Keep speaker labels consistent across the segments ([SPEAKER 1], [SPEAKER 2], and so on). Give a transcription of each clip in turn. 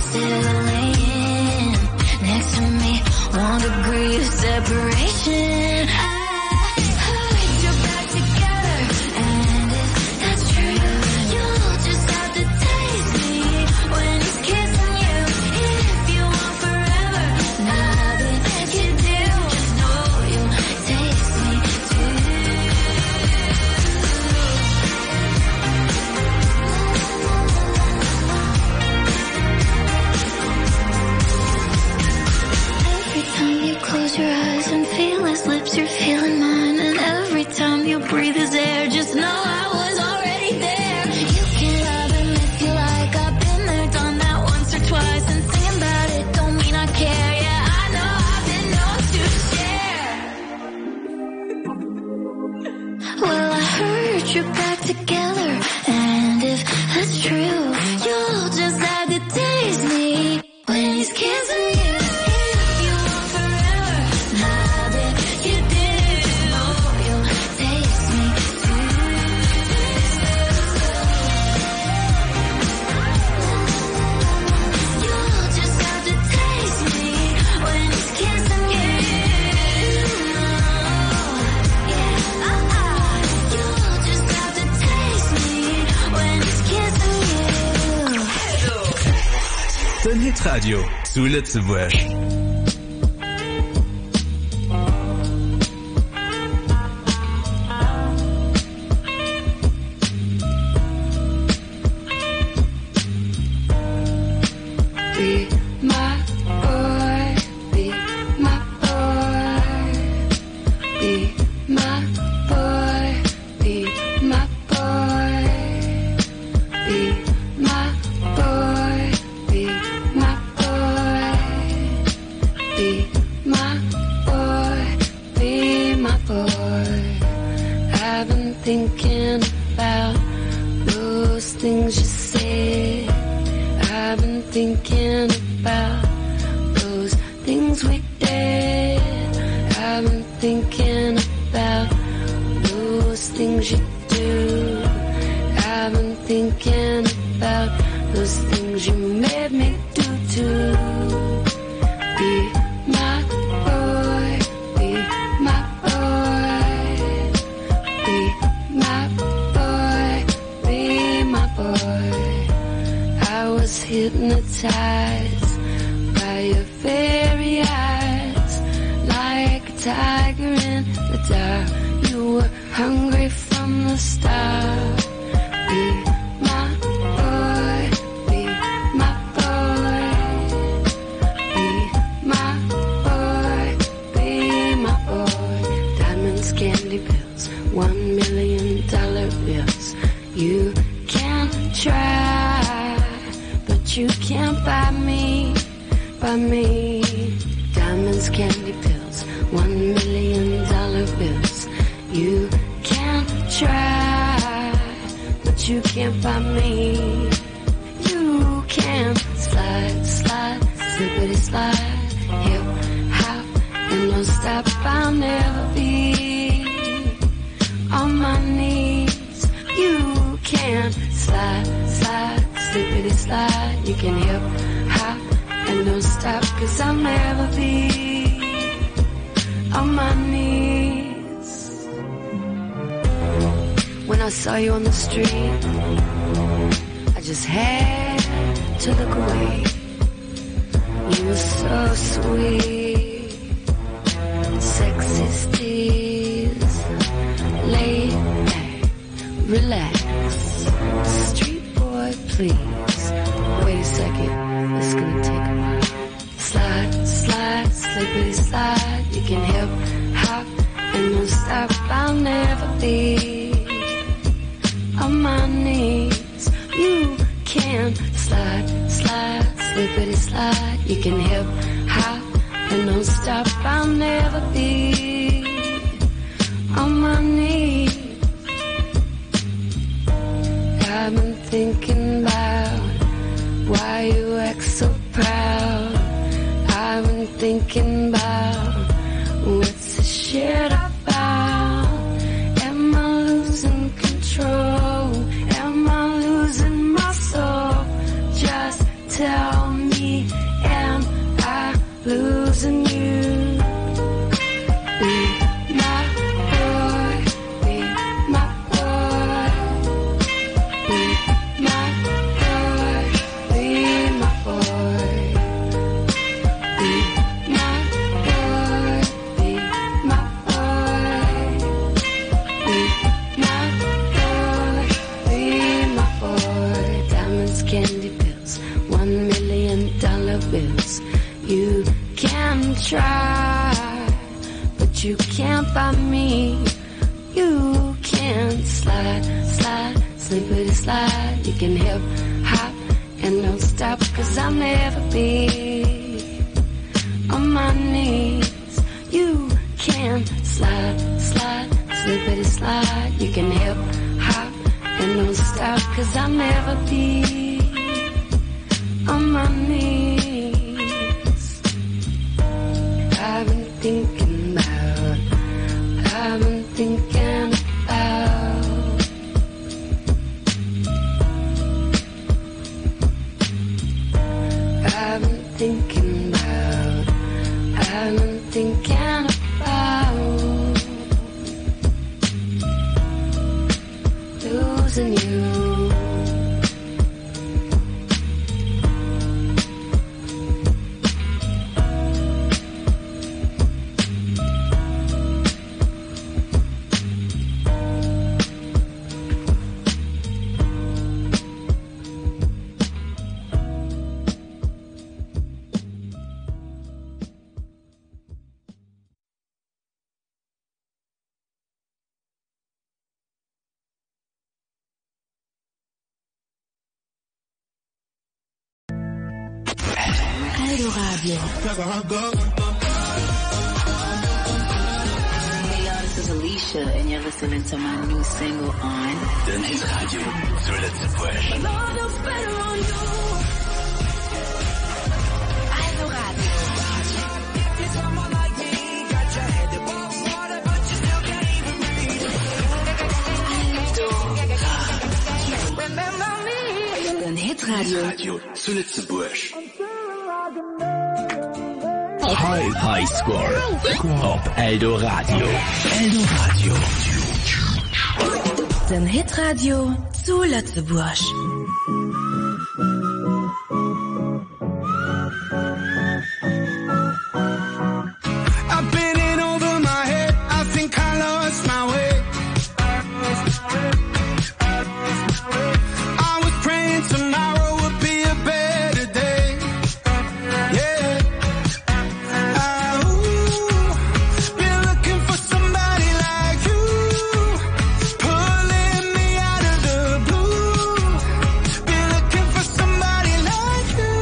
[SPEAKER 1] still laying next to me. 1 degree of separation. I heard you're back together, and if that's true, you'll just have to taste me when he's kissing you. If you want forever, nothing you do, just know you'll taste me too. Every time you close your eyes and feel his lips, you're feeling mine. And every time you breathe his air, just know I was already there. You can love him if you like. I've been there, done that once or twice. And thinking about it don't mean I care. Yeah, I know I've been known to share. Well, I heard you're back together, and if that's true, you'll just have to taste me when he's kissing you. If you want forever, nothing you do, you'll taste me too. You'll just have to taste me when he's kissing you. Yeah, you'll just have to taste me when he's kissing you.
[SPEAKER 2] Den Hitradio zu Lützeburg.
[SPEAKER 3] Be my boy, be my boy, be my boy, be my boy, be my boy, be my boy, be my boy, be my boy. I've been thinking about those things you said. I've been thinking about those things we did. I've been thinking about those things you do. I've been thinking about those things you made me do too. Be my boy, be my boy, be my boy, be my boy. I was hypnotized by your very eyes, like a tiger in the dark. You were hungry from the start. Be my boy, be my boy, be my boy, be my boy. Diamonds, candy pills, $1 million bills. You can try, but you can't buy me, buy me. Diamonds, candy pills, $1 million bills. You can try, but you can't buy me. You can slide, slide, slippity slide, hip, hop, and don't stop. I'll never be on my knees. You can slide, slide, slippity slide. You can hip, hop, and don't stop, 'cause I'll never be on my knees. When I saw you on the street, I just had to look away. You were so sweet, sexy steez, laid back, relax, street boy please. Wait a second, it's gonna take a while. Slide, slide, slippity slide. You can hip, hop, and don't stop. I'll never be on my knees. You can slide, slide, slippity slide. You can hip, hop, and don't stop. I'll never be on my knees. I've been thinking about why you act so proud. I've been thinking about what's the shit about. Am I losing control? Am I losing my soul? Just tell me candy pills, $1 million bills. You can try, but you can't buy me. You can slide, slide, slippity slide. You can hip hop and don't stop, 'cause I'll never be on my knees. You can slide, slide, slippity slide. You can hip hop and don't stop, 'cause I'll never be on my knees. I've been thinking about, I've been thinking about. I've been thinking about, I've been thinking about losing you.
[SPEAKER 4] Radio. Hey y'all, this is Alicia and you're listening to my new single on
[SPEAKER 2] Den Hit Radio sur le Tibouche.
[SPEAKER 4] Aldo Radio. Den Hit Radio
[SPEAKER 2] sur le Tibouche. High Score op Aldo Radio. Aldo Radio.
[SPEAKER 4] Den Hit Radio zu Lützeburg.
[SPEAKER 5] I've been in over my head. I think I lost my way. I was praying tomorrow would be a better day. Yeah. Been looking for somebody like you, pulling me out of the blue. Been looking for somebody like you.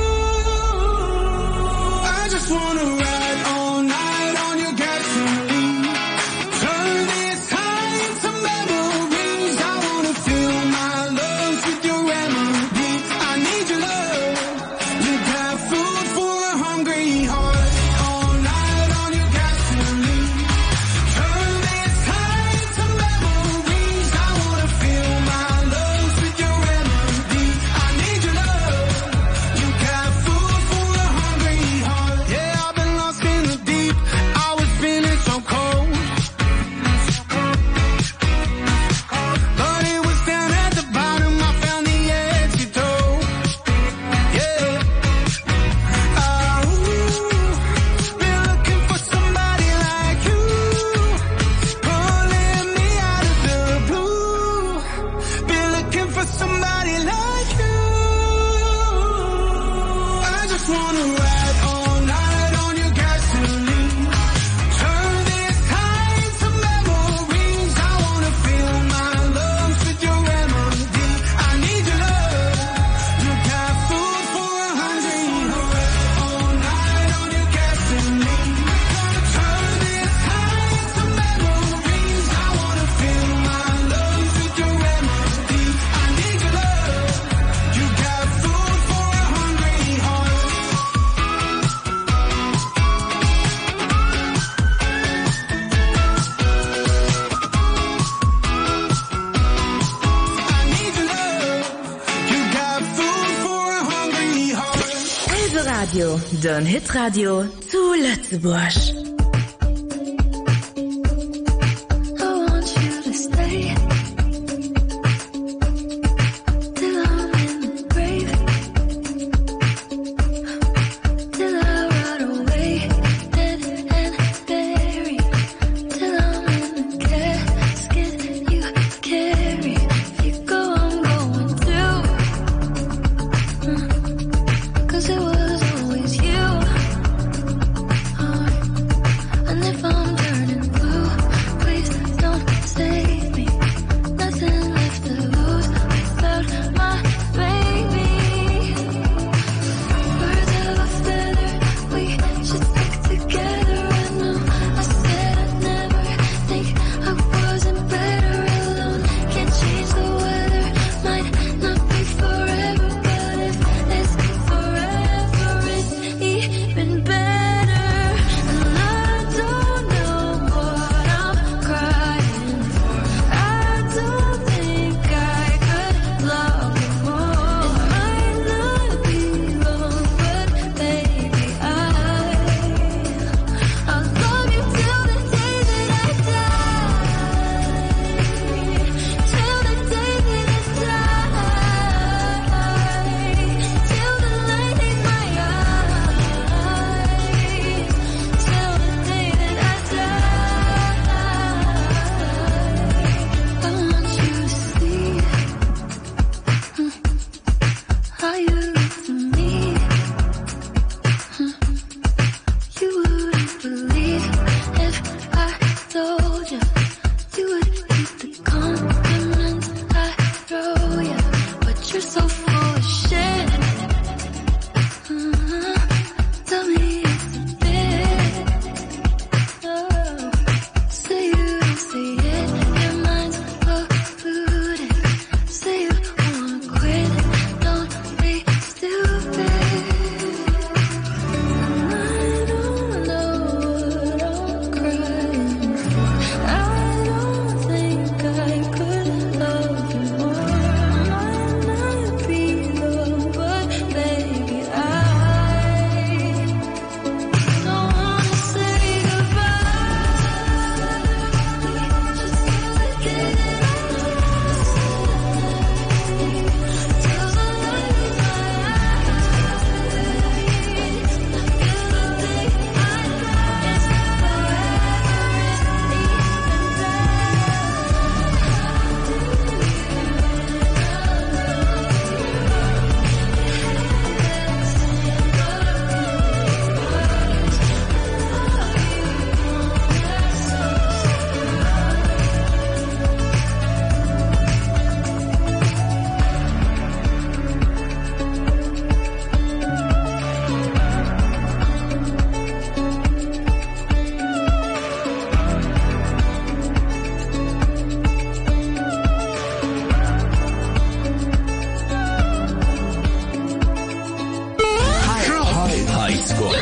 [SPEAKER 5] I just wanna ride all night on your gasoline. Turn this time into memories. I wanna fill my lungs with your remedy. I need your love. You got food for a hungry heart. All night on your gasoline. Turn this time into memories. I wanna fill my lungs with your remedy. I need your love. You got food for a hungry heart. Yeah, I've been lost in the deep. I was feeling so cold. But it was down at the bottom I found the antidote. Yeah. Been looking for somebody like you, pulling me out of the blue. Been looking for somebody like you. I just wanna ride all night on your gasoline. Turn this time to memories. I wanna fill my lungs with your remedy. I need your love. You got food for a hungry heart. All night on your gasoline. Turn this time to memories. I wanna fill my lungs with your remedy. I need your love. You got food for a hungry heart. I need your love. You got food for a hungry heart.
[SPEAKER 4] Aldo Radio. Den Hit Radio zu Lützeburg.
[SPEAKER 1] I want you to stay till I'm in the grave, till I rot away, dead and buried, till I'm in the casket you carry. If you go, I'm going too.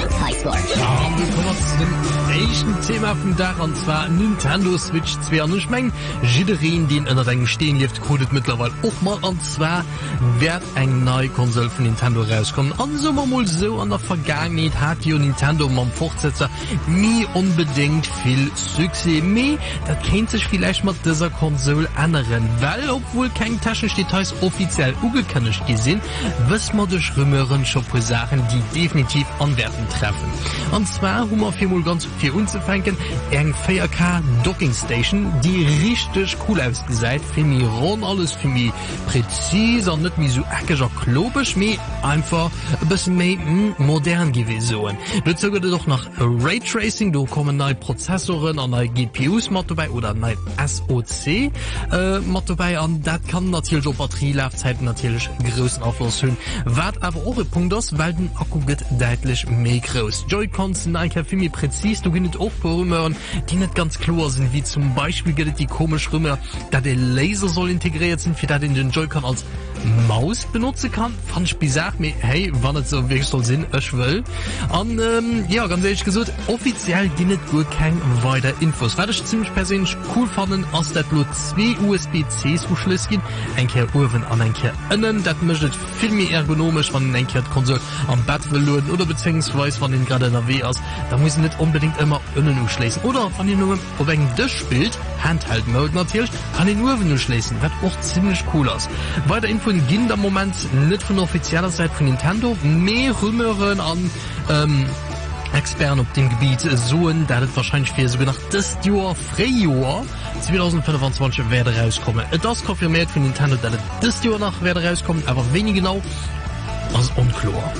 [SPEAKER 6] Highscore.
[SPEAKER 7] Ja, wir kommen zu dem nächsten Thema vom Tag, und zwar Nintendo Switch 2. Und ich meine, jederin, den unter deinem Stehen lebt, kodet mittlerweile auch mal. Und zwar wird eine neue Konsole von Nintendo rauskommen. Und so mal so, an der Vergangenheit hat ja Nintendo mit dem Fortsetzer nie unbedingt viel Success mehr. Das kennt sich vielleicht mit dieser Konsole ändern, weil, obwohl keine Taschendetails offiziell angekündigt sind, wissen wir durch Rumören schon paar Sachen, die definitiv Anwerten treffen. Und zwar haben wir viermal ganz viel anzufangen, eine 4K Docking Station, die richtig cool ausgesehen, für mich rund, alles für mich präzise und nicht mehr so eckig und klobisch, mehr einfach ein bisschen mehr modern gewesen. Dazu gibt es doch noch Raytracing, da kommen neue Prozessoren und neue GPUs mit dabei oder neue SoC mit dabei, und das kann natürlich auch Batterielaufzeiten natürlich großen Einfluss haben. Was aber auch ein Punkt ist, weil der Akku geht deutlich mehr groß. Joy-Cons sind eigentlich viel mehr präzise, du kannst auch Rumören, die nicht ganz klar sind, wie zum Beispiel gibt es die komische Rumor, dass der Laser soll integriert sein, für das in den Joy-Con als Maus benutzen kann. Fand ich bizarr, aber hey, wann es so wirklich soll sein, ich will. Und ja, ganz ehrlich gesagt, offiziell gibt es gut keine weiteren Infos. Was ich ziemlich persönlich cool fand, als das nur 2 USB-Cs Anschlüsse gibt, ein Kehr oben und ein Kehr innen. Das macht es viel mehr ergonomisch, wenn ein Kehr die Konsole am Bett will laden, oder beziehungsweise wenn den gerade in der W ist, da muss ich nicht unbedingt immer innen anschließen. Oder wenn ihr nur auf einem Tisch spielt, Handheld-Mode natürlich, kann ich nur wenn schließen, was auch ziemlich cool ist. Weiter Infos gehen im Moment nicht von der offiziellen Seite von Nintendo, mehr Rumören an Experten auf dem Gebiet suchen, da das wahrscheinlich für sogar nach das Jahr Frühjahr 2025 werde rauskommen. Das konfirmiert von Nintendo, dass das Jahr nach werde rauskommen, aber wenig genau als unklar.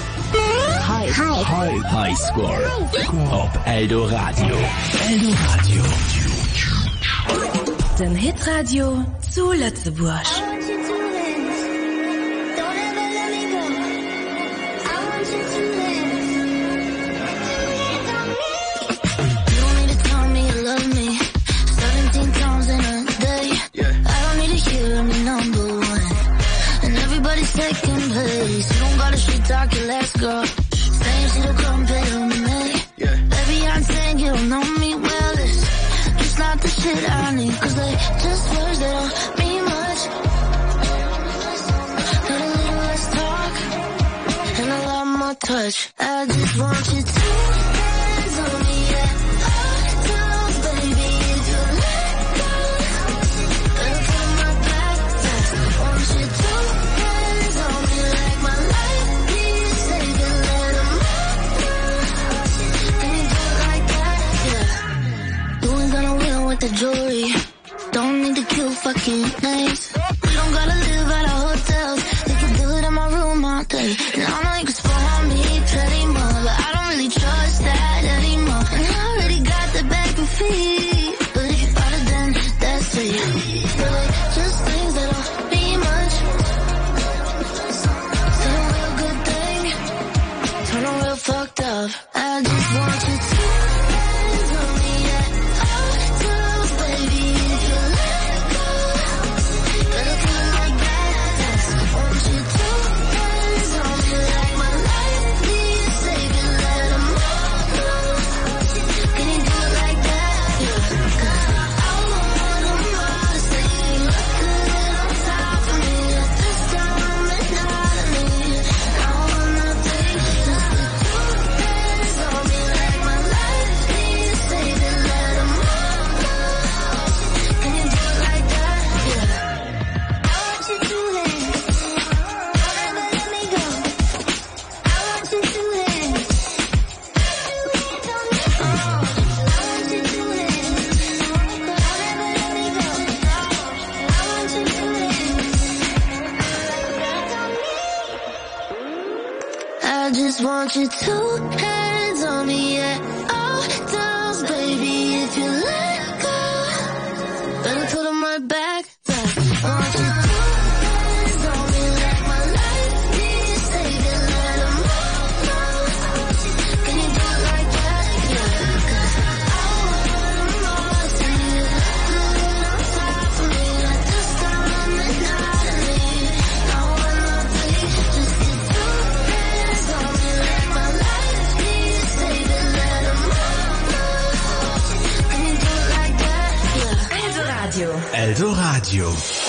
[SPEAKER 2] Highscore auf Eldo Radio. Eldo Radio.
[SPEAKER 4] Den Hitradio zu Lützeburg.
[SPEAKER 1] Second place, you don't gotta shit talk it, let's go. Same shit will compare to me. Baby, I'm saying you don't know me well. It's just not the shit I need, cause they just words that don't mean much. Got a little less talk and a lot more touch. I just want you to hands on me, yeah. Down, baby, if you let go, better turn my back. Want you to the jewelry, don't need to kill fucking names. We don't gotta live at our hotels. They can do it in my room all day. And I know you can spoil me plenty more, but I don't really trust that anymore. And I already got the back and feet, but if you fight it, then that's it. They're like just things that don't mean much. Say a real good thing, turn on real fucked up. I just want you to hands on me, yeah. I just want you two hands on me, yeah. All downs, baby, if you let go, better put them right back. I want you two hands on me, like my life needs saving, let them know. Can you do it like that? Yeah, 'cause I want more, see you good on top of me, like this time I'm the night of me. I want nothing, just you two hands on me, like my life needs
[SPEAKER 2] Radio.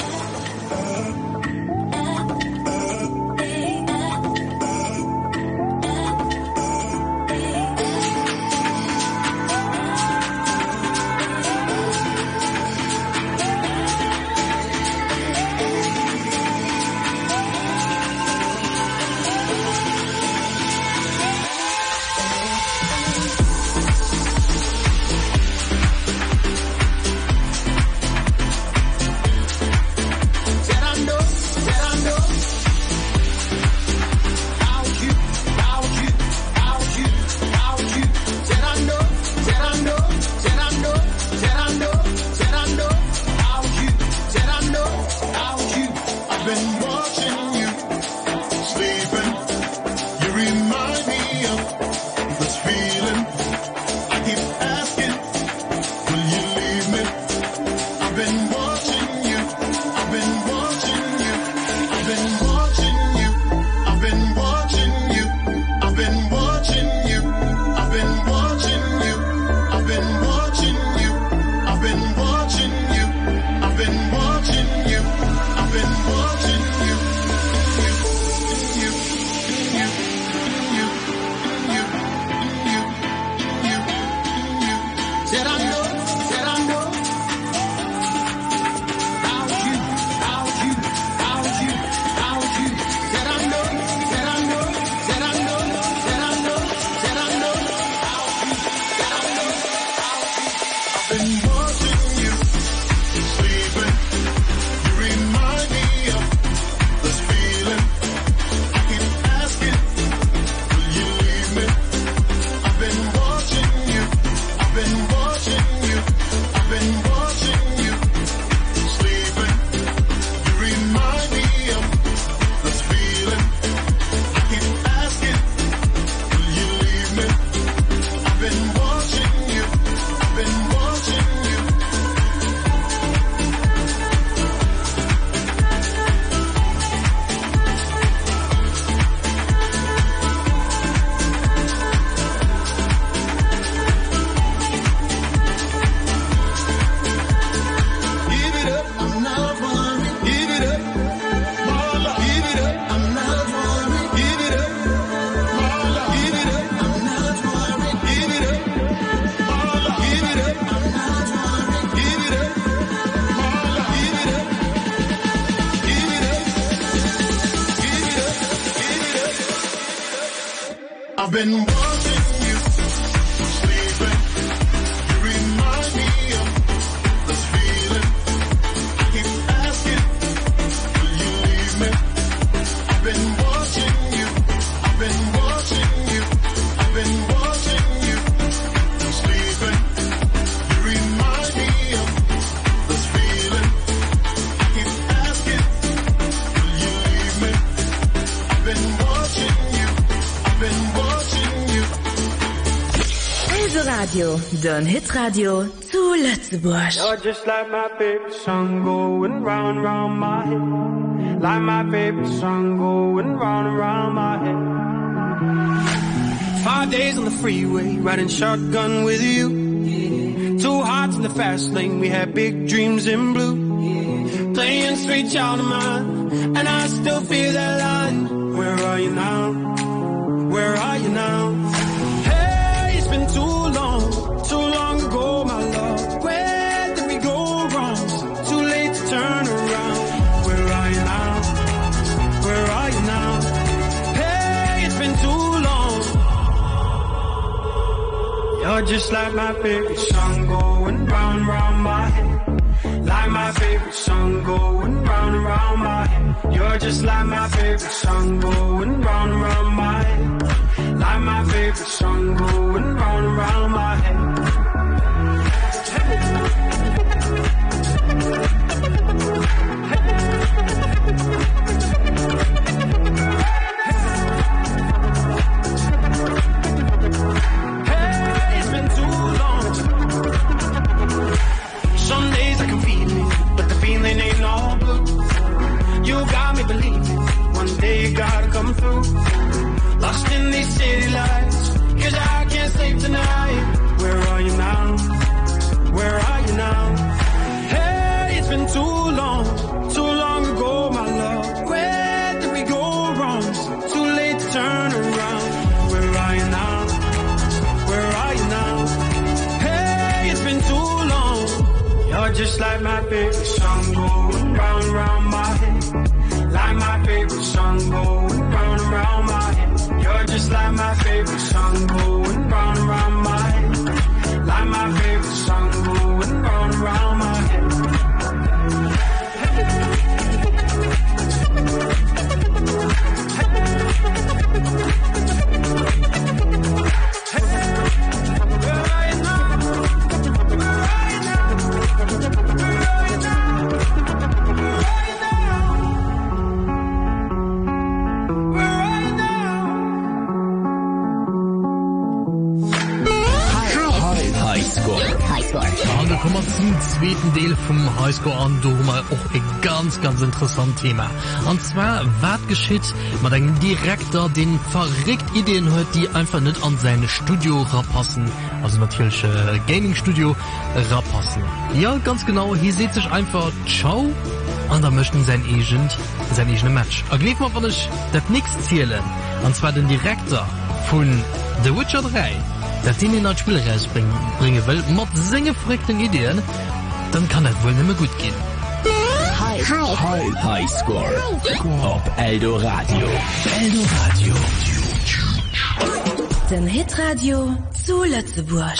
[SPEAKER 4] Radio, Don Hit Radio zu Lützeburg.
[SPEAKER 6] You're just like my favorite song going round and round my head. Like my favorite song going round and round my head. 5 days on the freeway, riding shotgun with you. Yeah. 2 hearts in the fast lane, we had big dreams in blue. Yeah. Playing sweet child of mine, and I still feel that line. Where are you now? Where are you now? Hey, it's been too long ago, my love. Where did we go wrong? Too late to turn around. Where are you now? Where are you now? Hey, it's been too long. You're just like my favorite song going round, round my head. Like my favorite song going round and round my head. You're just like my favorite song going round and round my head. Like my favorite song going round and round my head. Hey, it's been too long. Some days I can feel it, but the feeling ain't all blue. You got me believing one day you gotta come through. Lost in these city lights, 'cause I can't sleep tonight. Where are you now? Where are you now? Hey, it's been too long. You're just like my favorite song going round and round my head. Like my favorite song going round and round my head. You're just like my favorite song going round and round my head. Like my favorite song going round and round my head.
[SPEAKER 7] Da kommen wir zum zweiten Teil vom Highscore an, da haben wir auch ein ganz interessantes Thema. Und zwar, was geschieht mit einem Direktor, den verrückt Ideen hat, die einfach nicht an seine Studio rapassen, also natürlich Gaming-Studio rapassen. Ja, ganz genau, hier sieht sich einfach ciao und da möchten sein eigene Match. Erglebt mal, wenn ich das nächste zählen, und zwar den Direktor von The Witcher 3, dass den in das Spiel rausbringen will, mit seinen verrückten Ideen, dann kann das wohl nicht mehr gut gehen.
[SPEAKER 2] Highscore auf Eldo Radio. Eldo Radio.
[SPEAKER 4] Den Hitradio zu Lützeburg.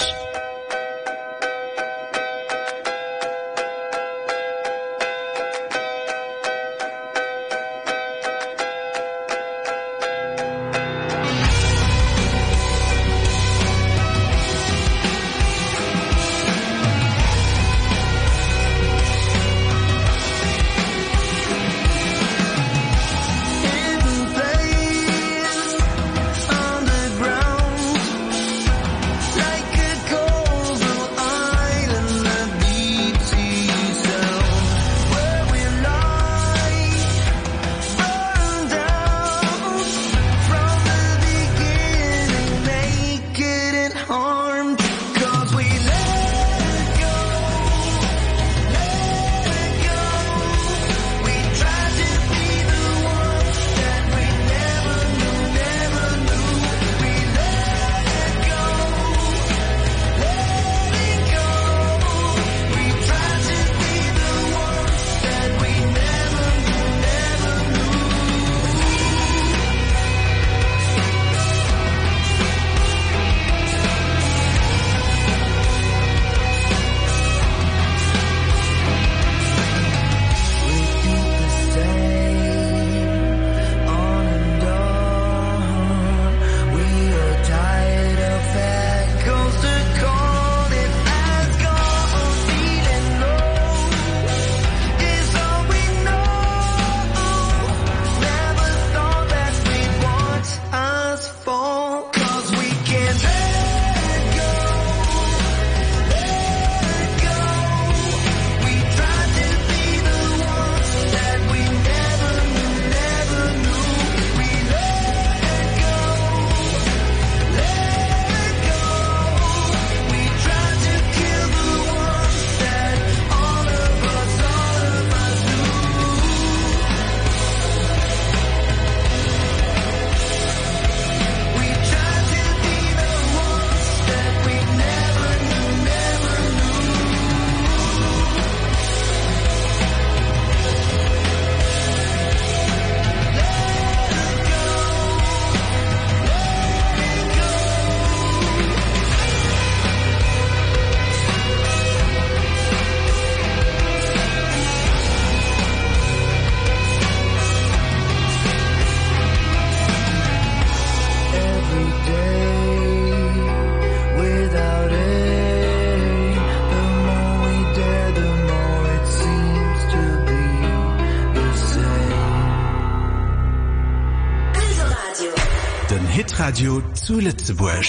[SPEAKER 8] Hitradio zu Lützeburg.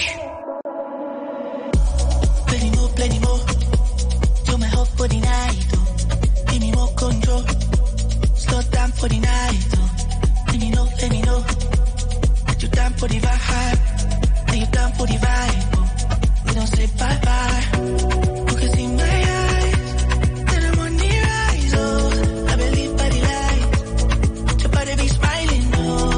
[SPEAKER 9] Plenty more. You're my hope for the night. Give me more control. Slow down for the night. Let me know. You're down for the vibe. Are you down for the vibe? We don't say bye bye. You can see my eyes. Then I'm on the rise. Oh, I believe by the light. Your body be smiling. Oh.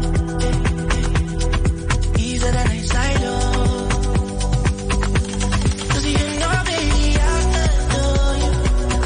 [SPEAKER 9] Easier than I silo. Cause you know, baby, I adore you.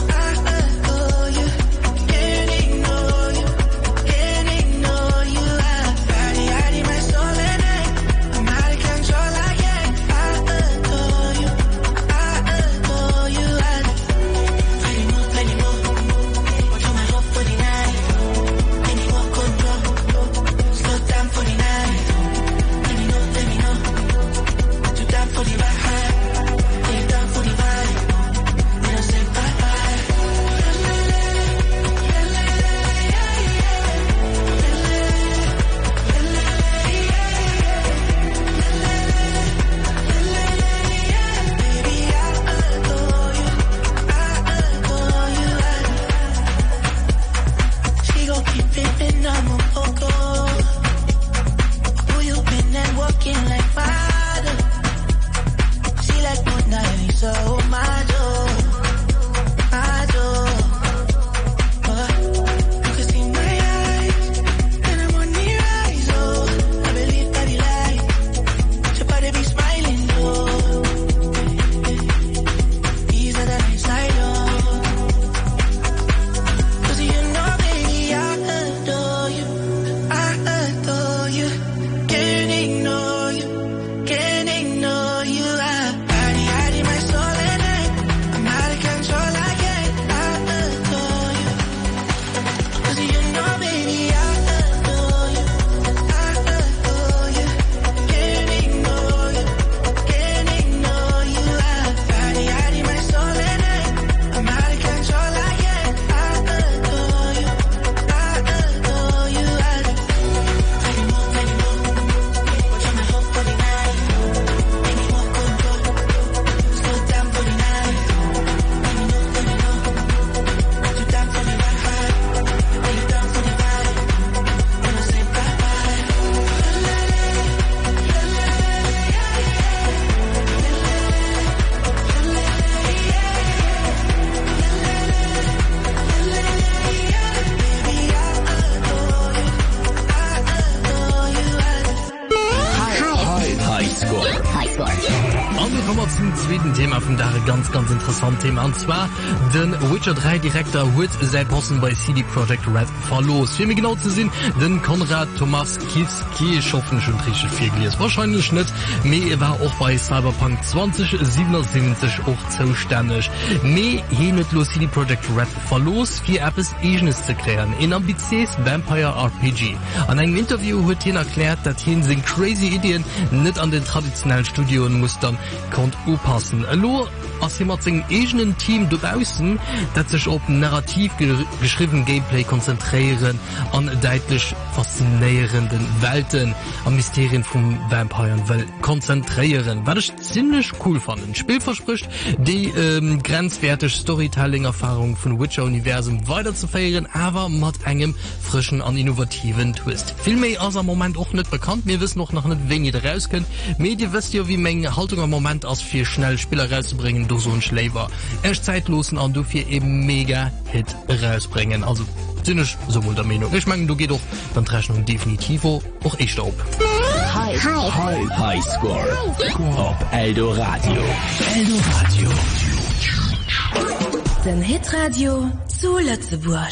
[SPEAKER 2] Highscore.
[SPEAKER 7] Und wir kommen zum zweiten Thema von der ganz interessanten Thema, und zwar den Witcher 3 Direktor wird sein Posten bei CD Projekt Red verlost. Für mich genau zu sehen, den Konrad Thomas Kinski, ich hoffe schon richtig viel gelesen, wahrscheinlich nicht, er war auch bei Cyberpunk 2077 auch zuständig. Hier nicht los CD Projekt Red verlost, für etwas Eigenes zu kreieren, in ambitiös Vampire RPG. An einem Interview hat er erklärt, dass er seine crazy Ideen nicht an den traditionellen Studioenmustern konnte anpassen. Als jemand sein eigenes Team draußen, das sich auf narrativ geschrieben Gameplay konzentrieren, an deutlich faszinierenden Welten, an Mysterien vom Vampiren will konzentrieren. Was ich ziemlich cool fand. Ein Spiel verspricht, die grenzwertige Storytelling-Erfahrung von Witcher-Universum weiterzuführen, aber mit einem frischen und innovativen Twist. Viel mehr als am Moment auch nicht bekannt. Wir wissen noch nicht, wen ihr da raus könnt. Ihr wisst ja, wie meine Haltung am Moment ist, für schnell Spieler rauszubringen, durch so ein Schläfer. Erst zeitlosen und du für eben mega Hit rausbringen. Also, sind ich so wohl der Meinung. Ich meine, du gehst doch, dann Rechnung definitiv auch ich da oben.
[SPEAKER 2] Highscore. Auf Eldo Radio. Eldo Radio.
[SPEAKER 4] Den Hitradio zu Lützeburg.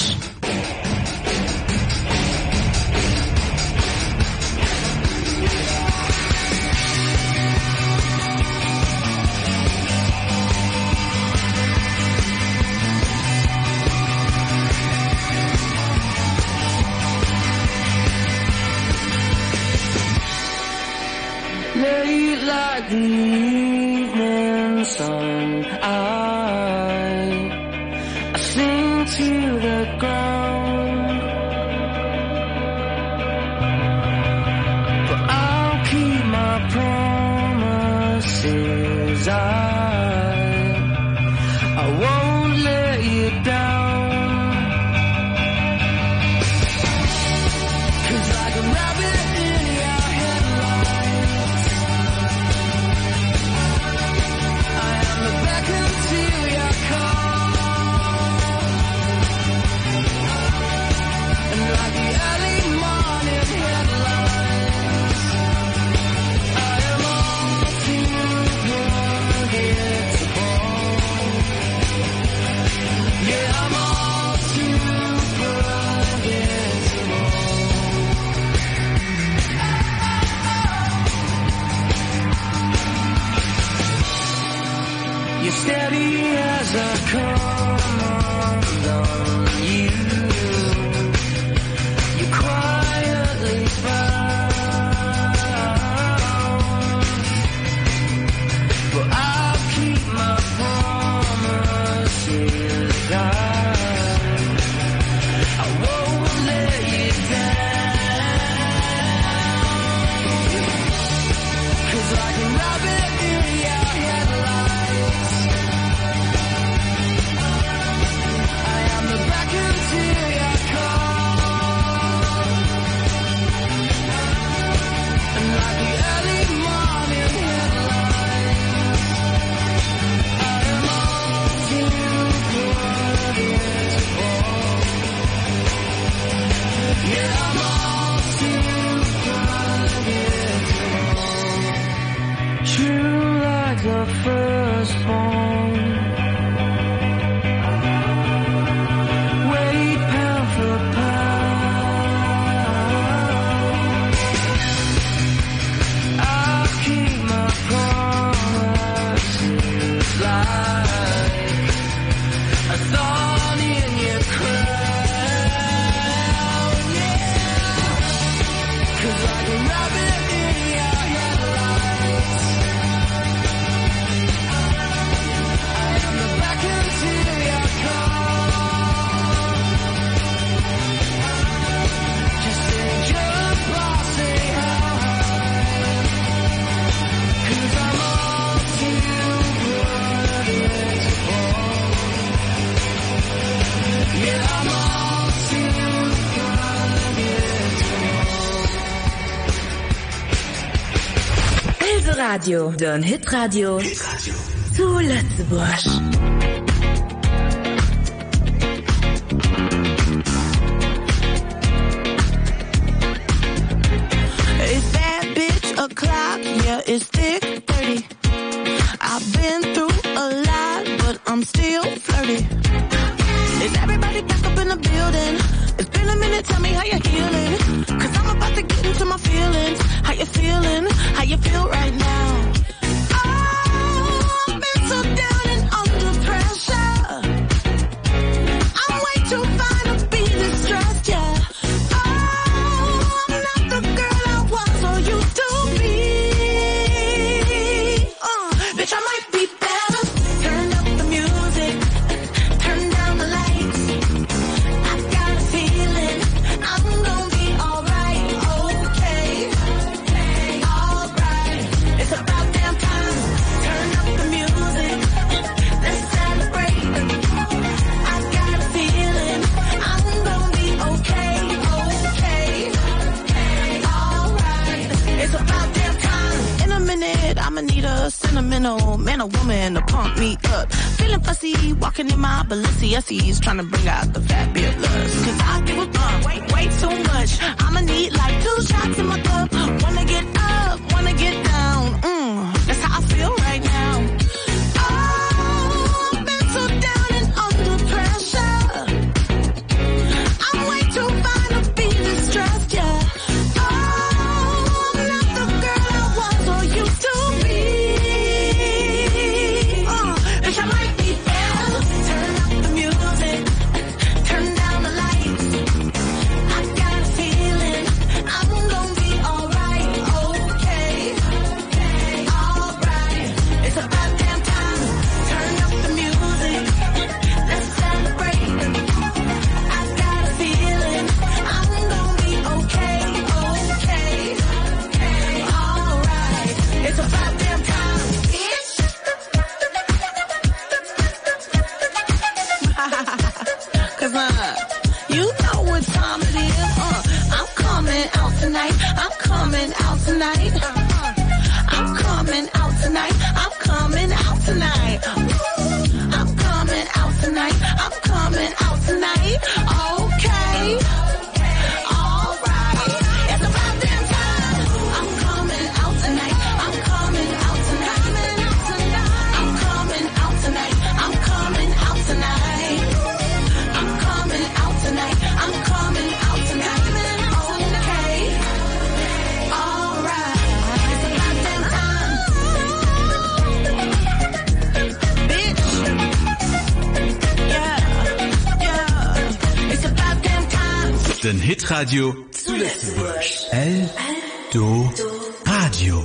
[SPEAKER 5] Late like the evening sun, I sink to the ground, but I'll keep my promises. I won't let you down, 'cause like a rabbit in your headlights, I am the beckon to your call, and like the early morning headlights, I am all too predictable. Yeah, I'm all too predictable. You're steady as a command on you. You quietly bound, but I'll keep my promises. I won't let you down, 'cause like a rabbit in your headlights, I am the beckon to your call, and like the early morning headlights, I am all too predictable. Yeah, I'm all too predictable. True like the first one. Wait pound for pound. I'll keep my promises like a thorn in your crown. Yeah, 'cause like a rabbit in your headlights, I am the beckon to your call. Just say jump or say hi, 'cause I'm all too predictable. Yeah, I'm all too predictable.
[SPEAKER 4] Eldo Radio, den Hitradio zu Lützeburg.
[SPEAKER 9] Is that bitch a clock, yeah, it's thick 30. I've been through a lot, but I'm still flirty. Is everybody back up in the building? It's been a minute, tell me how you're healing. Cause I'm about to get into my feelings. How you feeling? How you feel right now? Oh, I've been so down and under pressure. I'm way too fine to be distressed, yeah. I might be better. Turn up the music, turn down the lights. I've got a feeling I'm gonna be alright, okay, alright. It's about damn time. Turn up the music, let's celebrate. I've got a feeling I'm gonna be okay, alright. It's about damn time. In a minute, I'ma need a sentimental man or woman to pump me up. Feeling fussy, walking in my Balenciennes, trying to bring out the fat beard lust. Cause I give a fuck, way too much. I'ma need like 2 shots in my cup. Wanna get up, wanna get down. That's how I feel right now. Oh, I've been so down and under pressure. I'm way too fine to be distressed, yeah.
[SPEAKER 8] Den Hitradio zu Lützeburg. Eldo Radio.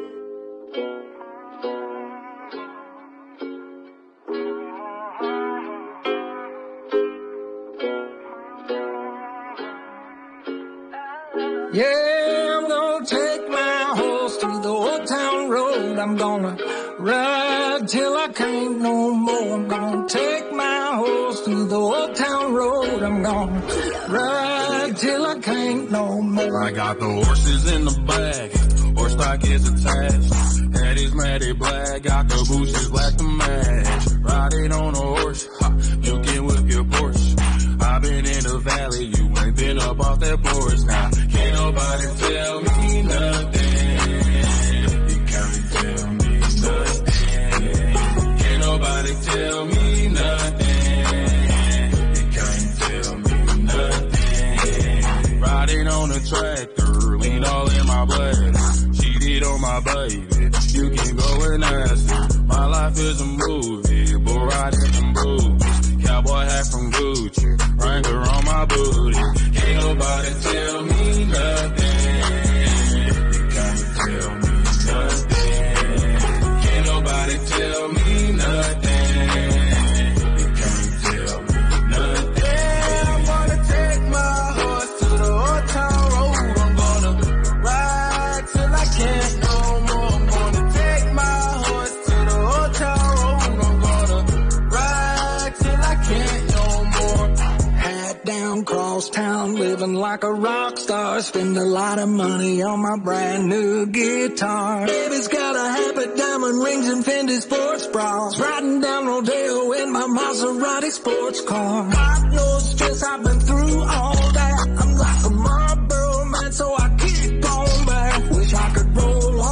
[SPEAKER 6] Yeah, I'm gonna take my horse through the old town road. I'm gonna ride till I can't no more. I'm gonna take my horse through the old town road. I'm gonna ride till I can't no more.
[SPEAKER 10] I got the horses in the bag, horse stock is attached. Head is matted black, got the boosters black to match. Riding on a horse, you can whip your Porsche. I've been in the valley, you ain't been up off that porch. Now, can't nobody tell me nothing. You can't tell me nothing. Can't nobody tell me nothing. You can't tell me nothing. Riding on a tractor, lean all in my blood. Cheated on my baby, you can go and ask her. My life is a movie, bull riding some boots. Cowboy hat from Gucci, Wrangler on my booty. Can't nobody tell me nothing. You can't tell me nothing. Can't nobody tell me nothing. You can't tell me nothing. Yeah, I'm gonna take my horse to the old town road. I'm gonna ride till I can't no more. I'm gonna take my horse to the old town road. I'm gonna ride till I can't no more.
[SPEAKER 6] Hat down, cross town, living like a rock star. Spend a lot of money on my brand new guitar. Baby's got a habit, diamond rings and Fendi sports bras. Riding down Rodeo in my Maserati sports car. Got no stress, I've been through all that. I'm like a Marlboro man, so I keep going back. Wish I could roll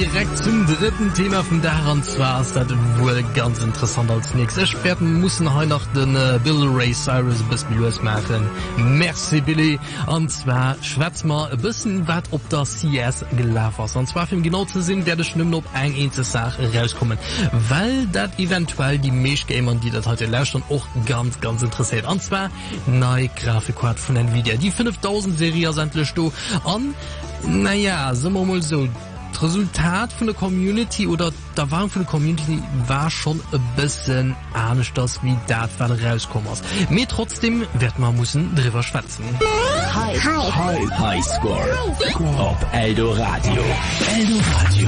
[SPEAKER 7] direkt zum dritten Thema von der und zwar ist das wohl ganz interessant als nächstes. Experten müssen heute noch den Bill Ray Cyrus ein bisschen US machen. Merci Billy. Und zwar schwätzt mal ein bisschen was ob das CS gelaufen ist. Und zwar für genau zu sehen, werde ich nur noch eine einzige Sache rauskommen. Weil das eventuell die Mesh-Gamer, die das heute lauschen, auch ganz, ganz interessiert. Und zwar neue Grafikkarte von Nvidia. Die 5000 Serie sind endlich da. Und naja, sagen wir mal so, das Resultat von der Community oder der Warnung von der Community war schon ein bisschen ahnisch, dass wie das was rauskommt. Mir trotzdem wird man müssen drüber schwatzen.
[SPEAKER 2] High Score auf Eldo Radio. Eldo Radio.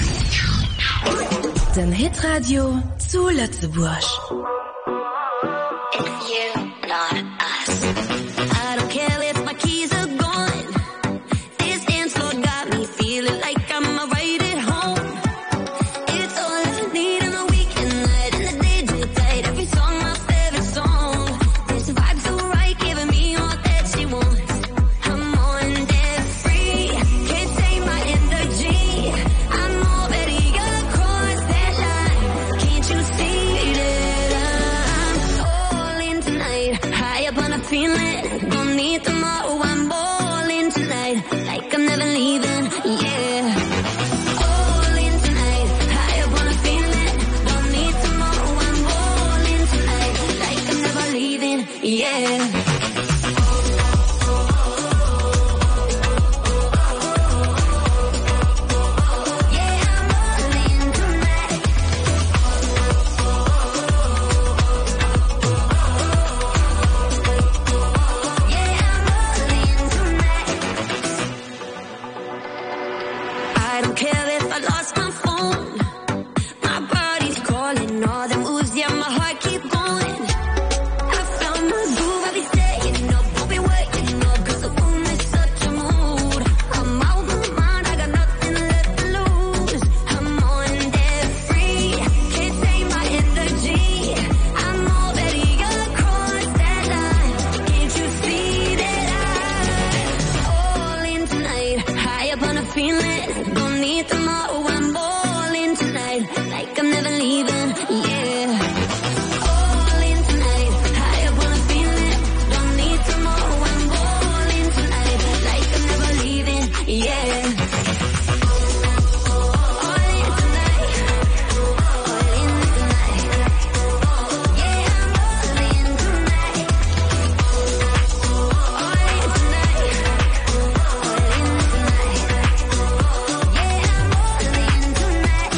[SPEAKER 4] Den Hitradio zu Lützeburg.
[SPEAKER 1] It's you, not us. I don't care if my keys are gone. This dance floor got me feeling like I'm right at home. It's all I need on a weekend night, and the day too tight. Every song my favorite song. This vibe's so right, giving me all that she wants. I'm on debt free, can't say my energy. I'm already across that line. Can't you see that I'm all in tonight? High up on a feeling, don't need tomorrow. I'm balling tonight, like I'm never leaving. Yeah. All in tonight, high up on a feeling, don't need tomorrow. I'm balling tonight, like I'm never leaving. Yeah. I don't care if I lost my phone. My body's calling, all the moves, yeah, my heart keep going. I found my groove, I'll be staying up, won't be waking up, 'cause the room is such a mood. I'm out my mind, I got nothing left to lose. I'm on debt free, can't say my energy. I'm already across that line. Can't you see that I'm all in tonight? High up on a feeling, don't need tomorrow. I'm balling tonight, like I'm never leaving. Yeah. All in tonight, high up on a feeling, don't need tomorrow. I'm balling tonight, like I'm never leaving. Yeah. All in tonight, all in tonight. Yeah, I'm all in tonight. All in tonight, all in tonight. Yeah, I'm all in tonight.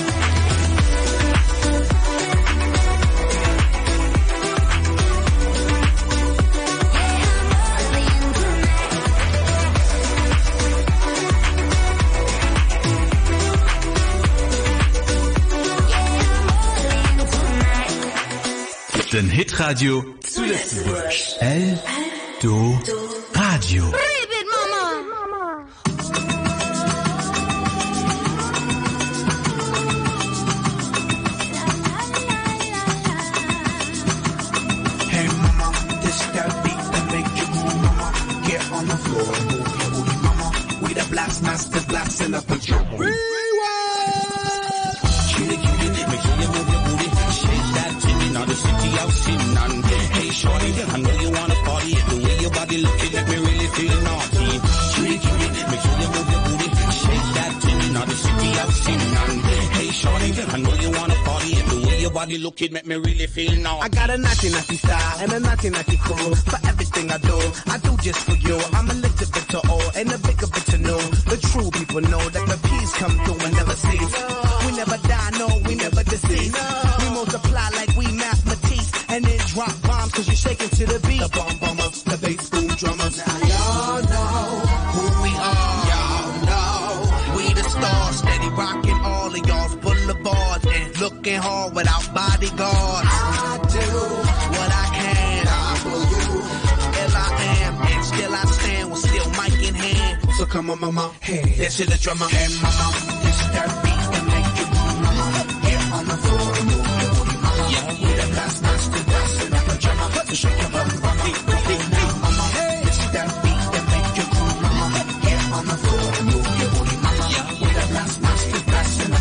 [SPEAKER 8] Den Hitradio zu Lützeburg. Eldo Radio.
[SPEAKER 1] Ribbit, mama.
[SPEAKER 5] Hey mama, this that beat that make you move, mama. Get on the floor and move your booty, mama. We the blast master blast in a pajama.
[SPEAKER 10] Cutie, cutie, make sure you move your booty. Shake that titty, now the city out sitting on. Hey shorty, I know you wanna party. The way your body looking, make me really feel naughty. Cutie, cutie, make sure you move your booty. Shake that titty, now the city out sitting on. Hey shorty, I know you wanna party. The way your body looking, make me really feel naughty.
[SPEAKER 5] I got a naughty naughty style and a naughty naughty cool. For everything I do just for you. I'm a little bit to all and a bigger bit to know. The true people know that the peace come through and never cease. We never die, no, we never deceive. We multiply like we mathematics and then drop bombs 'cause you're shaking to the beat. The bomb bomber, the bass boom drummers. Now y'all know who we are. Y'all know we the stars, steady rocking all of y'all's boulevards and looking hard without bodyguards. I do what I can for you. Still I am, and still I stand with still mic in hand. So come on, mama, hey, this is the drummer. Hey, mama, this that beat that make you move, mama. Get on the floor and move your booty, mama. Yeah, we the blast master, blast in a pajama. So shake your bum, mama. Now, mama, this that beat that make you move, mama. Get on the floor and move your booty, mama. Yeah, we the blast master, blast in a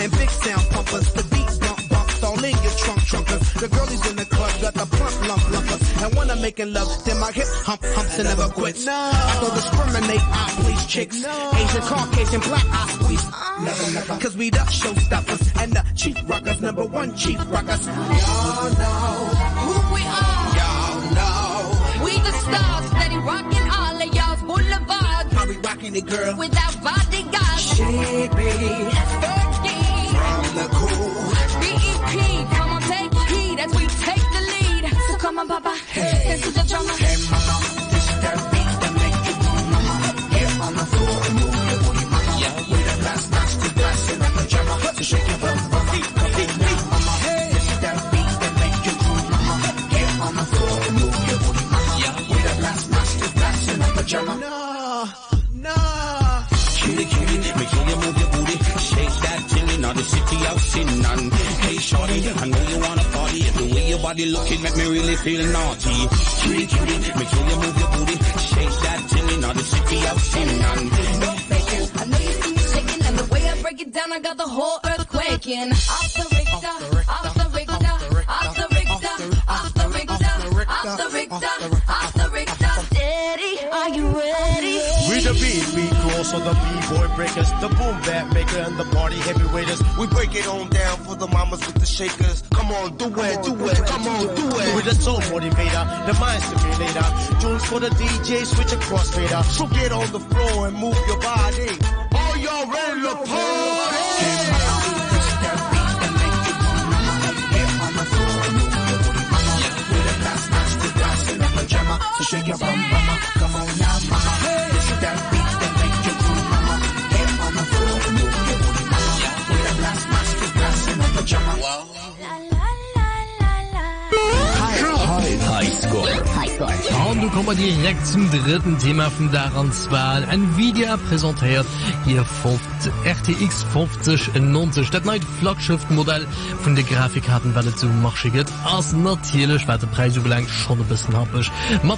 [SPEAKER 11] and big sound pumpers. The beat bumps all in your trunkers. The girlies in the club got the plump lumpers. And when I'm making love, then my hip humps and never quits. I don't discriminate, I please chicks. Asian, Caucasian, black, I squeeze. Never. Cause we the showstoppers and the chief rockers, number one chief rockers. Y'all know
[SPEAKER 12] who we are.
[SPEAKER 11] Y'all know
[SPEAKER 12] we the stars, steady rocking all of y'all's boulevard.
[SPEAKER 11] How we rocking it, girl?
[SPEAKER 12] Without bodyguards.
[SPEAKER 11] She be from the cool.
[SPEAKER 12] BEP, come on, take heed as we take the lead. So come on, Papa, hey, this is the drama.
[SPEAKER 11] Hey, mama, this is that beat that make you move, mama. Get on the floor and move your booty, mama. Yeah, we the last nights to glass in a pajama. So shake your bum, mama. Come on now, mama. This is that beat that make you move, mama. Get on the floor and move your booty, mama. Yeah, we the last nights to glass in a pajama. No.
[SPEAKER 13] Cutie, make sure you move your booty. Shake that thing in the city of sin. And hey, shorty, I know you wanna party. The way your body looking make me really feel naughty. Cutie, make sure you move your booty. Shake that thing in the city of sin. And
[SPEAKER 12] don't fake it. I know you see me shaking, and the way I break it down, I got the whole earth quaking. Off the Richter, off the Richter, off the Richter, off the Richter, off the Richter, off the Richter. Daddy, are you ready?
[SPEAKER 14] We the beat cool, so the B-boy breakers, the boom bap maker, and the party heavyweighters. We break it on down for the mamas with the shakers. Come on, do it, come on, do it. With the soul motivator, the mind stimulator. Tunes for the DJ, switch across fader. So get on the floor and move your body. Are y'all ready to party?
[SPEAKER 11] So shake your bum, mama. Come on now, mama. This is that beat that make you move, mama. Get on the floor and move your booty, mama. With a blast, master glass in a pajama. Wow.
[SPEAKER 7] Und du kommst direkt zum dritten Thema von der Ranzwahl. Nvidia präsentiert ihr RTX 5090. Das neue Flaggschiff-Modell von der Grafikkarten wird zu Marche geht. Als natürlich wird der Preis überlang schon ein bisschen happig. Mit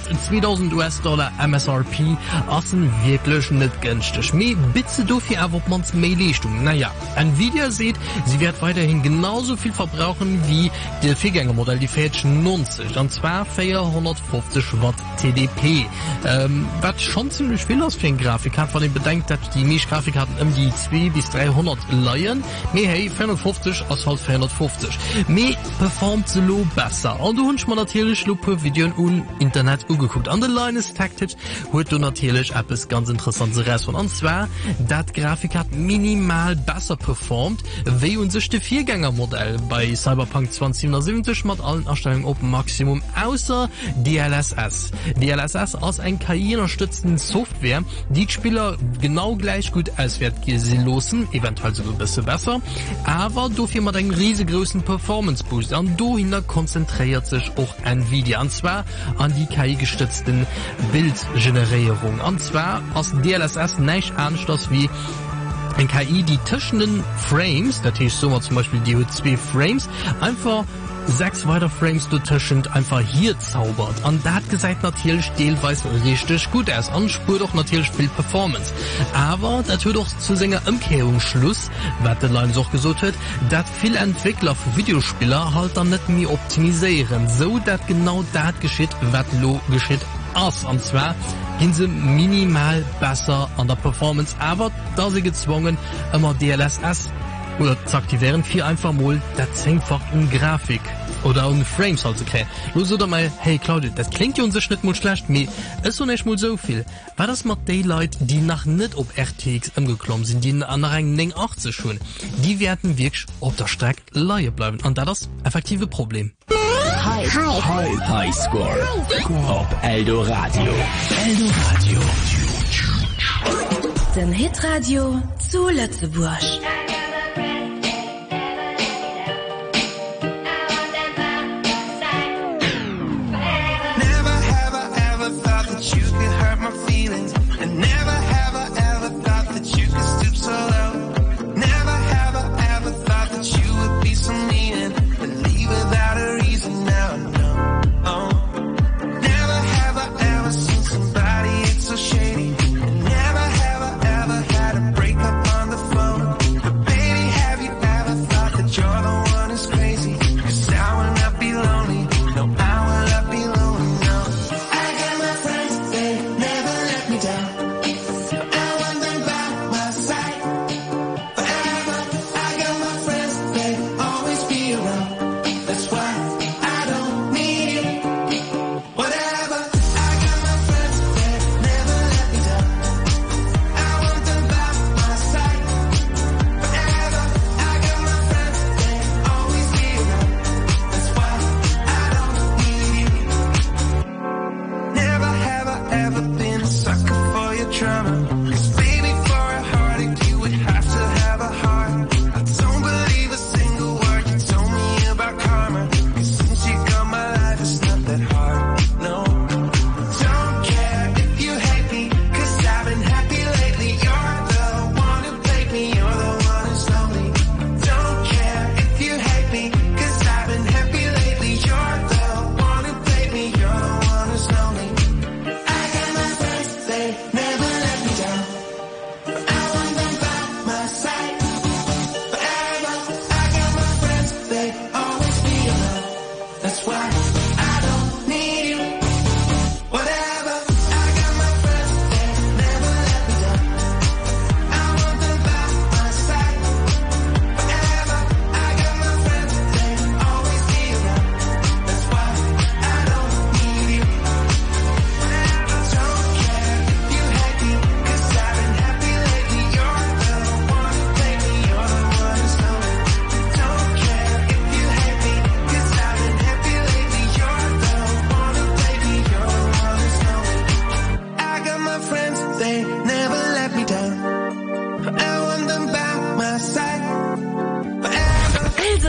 [SPEAKER 7] $2,000 MSRP ist wirklich nicht günstig. Mehr bitte dafür aber man's mehr Leistung. Naja, Nvidia sieht, sie wird weiterhin genauso viel verbrauchen wie der Vorgängermodell, die 4090. Und zwar 450 Watt TDP. Was schon ziemlich viel aus für eine Grafikkarte, von dem bedenkt, dass die Mischgrafikkarten die 200 bis 300 leihen. Mehr hey, 450 als halt 450. Mehr performt sie lo besser. Und du hast mir natürlich per Video und Internet angeguckt. An der Linus Tech Tips hat du natürlich etwas ganz Interessantes raus. Und zwar, dass Grafikkarte minimal besser performt, wie unser Viergängermodell bei Cyberpunk 2077 mit allen Erstellungen auf Maximum, außer DLSS. DLSS als ein KI-unterstützende Software, die Spieler genau gleich gut auswerten lassen, eventuell sogar ein bisschen besser, aber dafür mit einem riesengroßen Performance-Boost. Und dahinter konzentriert sich auch Nvidia, und zwar an die KI-gestützten Bildgenerierung. Und zwar als DLSS nicht anders wie ein KI, die zwischen den Frames, das heißt so mal zum Beispiel die 2 Frames, einfach 6 weitere Frames dazwischen einfach hier zaubert. Und da hat gesagt natürlich teilweise richtig gut aus. Und spürt auch natürlich viel Performance. Aber das wird auch zu seiner Umkehrungsschluss, was der Line auch gesagt hat, dass viele Entwickler für Videospieler halt dann nicht mehr optimisieren. So, dass genau das geschieht, was geschieht. Und zwar gehen sie minimal besser an der Performance. Aber da sie gezwungen, immer DLSS oder zu aktivieren, für einfach mal das 10-fach Grafik oder Frames halt zu kriegen. Los oder mal, hey Claudia, das klingt ja unser Schnitt mal schlecht, mir ist so nicht mal so viel. War das mit den Leuten, die nach nicht auf RTX umgeklommen sind, die an der Rang 80 schon, die werden wirklich auf der Strecke leihe bleiben. Und das ist das effektive Problem.
[SPEAKER 2] High Score auf Eldo Radio. Eldo Radio.
[SPEAKER 4] Den Hitradio zu Lützeburg.
[SPEAKER 5] You could hurt my feelings, and never have I ever thought that you could stoop so low. Never have I ever thought that you would be so mean and leave without a reason. Now I know. Oh. Never have I ever seen somebody it's so shady. And never have I ever had a break up on the phone.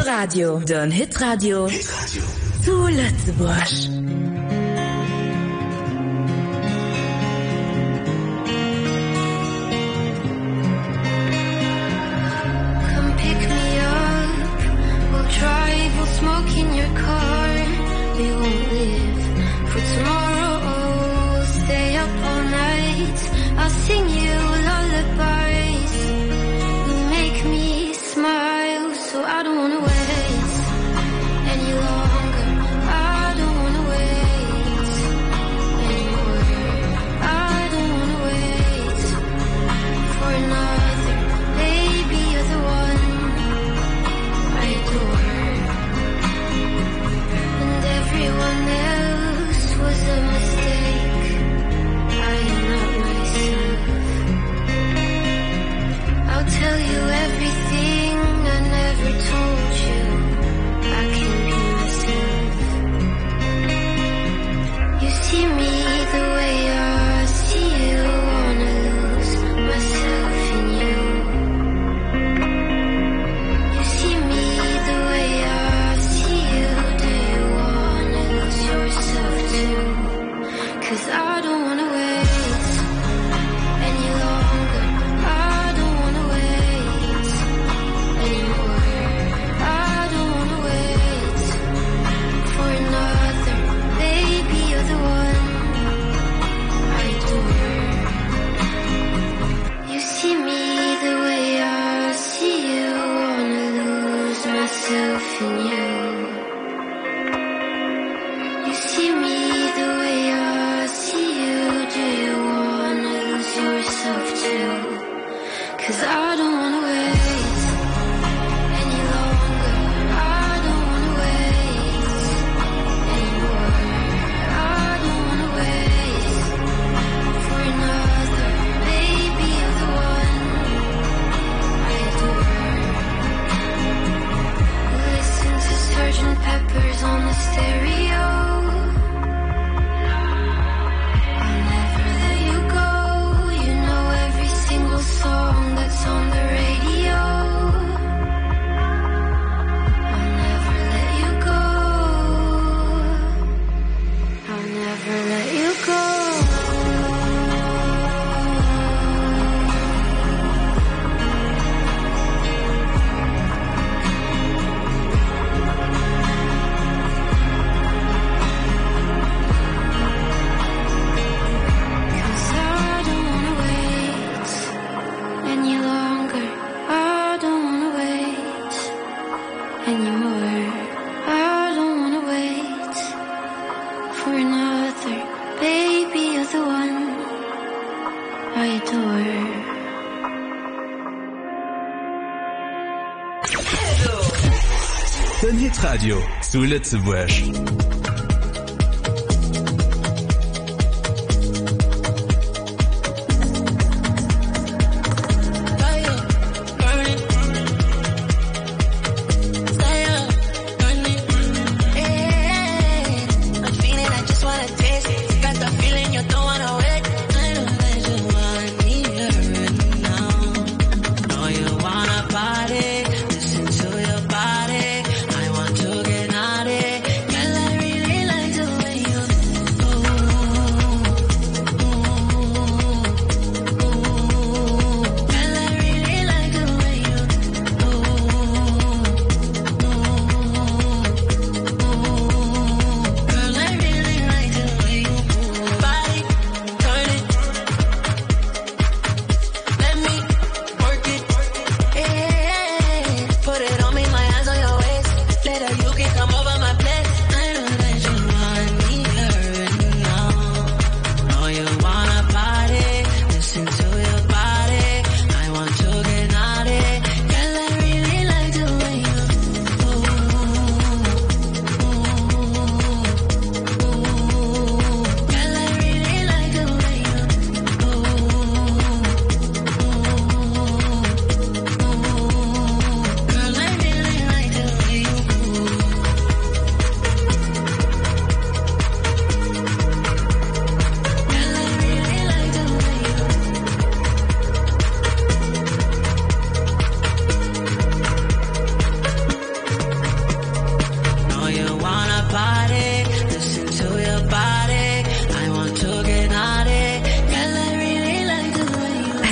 [SPEAKER 4] Eldoradio, den Hitradio zu Lützebusch.
[SPEAKER 1] Come pick me up, we'll drive, we'll smoke in your car. We won't live for tomorrow, stay up all night. I'll sing you lullabies, you make me smile, so I don't wanna wait any longer. I don't wanna wait anymore. I don't wanna wait for another. Baby, you're the one I adore, and everyone else was a mistake. I am not myself. I'll tell you everything I never told you. I can be myself. You see me the way I see you, wanna lose myself in you. You see me the way I see you, do you wanna lose yourself too? 'Cause I don't wanna wait any longer. I don't wanna wait anymore. I don't wanna wait for another. Baby, you're the one I adore. You see me the way I see you, wanna lose myself in you. You see me the way I see you, do you wanna lose yourself too? 'Cause I don't wanna wait any longer. I don't wanna wait anymore. I don't wanna wait for another. Baby, you're the one I adore. Listen to Sgt. Pepper's on the stereo. I'll never let you go. You know every single song that's on the radio. I'll never let you go. I'll never let you go. Cause I don't wanna wait any longer. I don't wanna wait anymore. I don't wanna wait for another. Baby, you're the one I adore.
[SPEAKER 8] Den Hitradio zu Lützebusch.
[SPEAKER 9] Listen to your body, I want to get naughty. Girl, I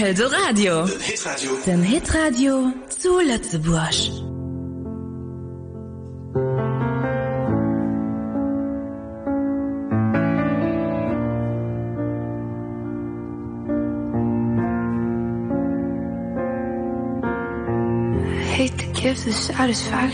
[SPEAKER 4] Eldoradio. Den Hitradio zu Lützeburg.
[SPEAKER 3] Hate to give the satisfaction.